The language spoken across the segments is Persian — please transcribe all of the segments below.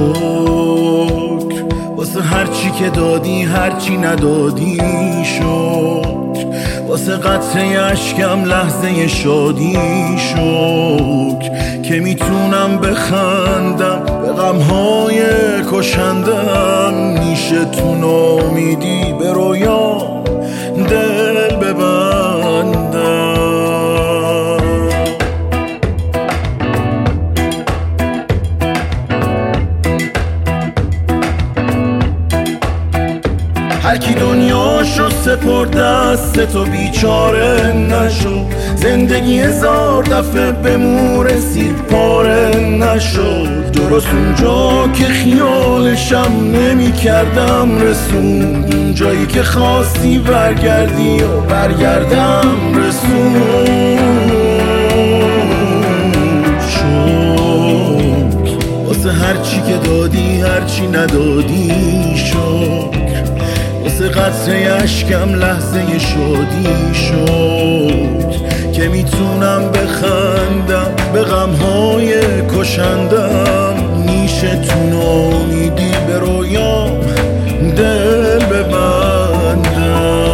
شکر واسه هرچی که دادی هرچی ندادی، شکر واسه قطره اشکم لحظه شادی، شکر که میتونم بخندم به غمهای کشندم، میشه تو نامیدی به رویام دل ببندم. هرکی دنیاشو سپرد دست تو بیچاره نشو، زندگی هزار دفعه به مو رسید پاره نشو، درست اونجا که خیالشم نمی کردم رسون، اونجایی که خواستی برگردی و برگردم رسون. شکر واسه هرچی که دادی هرچی ندادی، شکر واسه قطره اشکم لحظه شادی، شد که میتونم بخندم به غمهای کشندم، میشه تو نامیدی به رویام دل ببندم.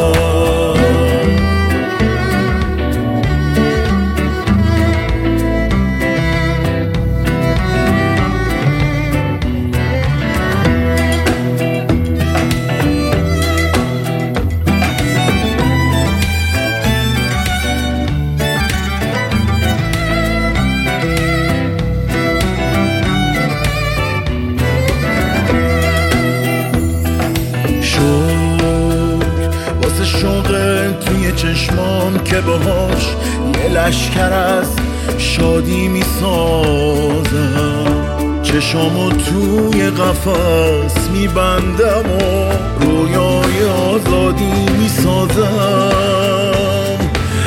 شوق توی چشمام که باهاش یه لشکر از شادی میسازم، چشامو توی قفس میبندم و رویای آزادی میسازم.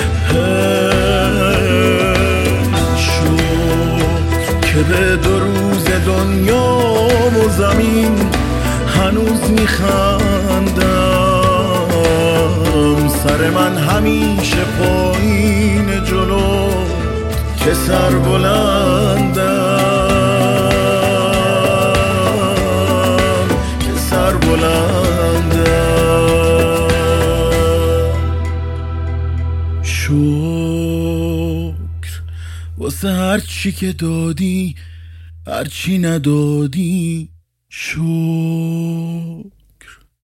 شد که به دو روز دنیا و زمین هنوز میخندم، سر من همیشه پایین جلو که سر بلندم، که سر بلندم. شکر واسه هرچی که دادی هرچی ندادی، شکر.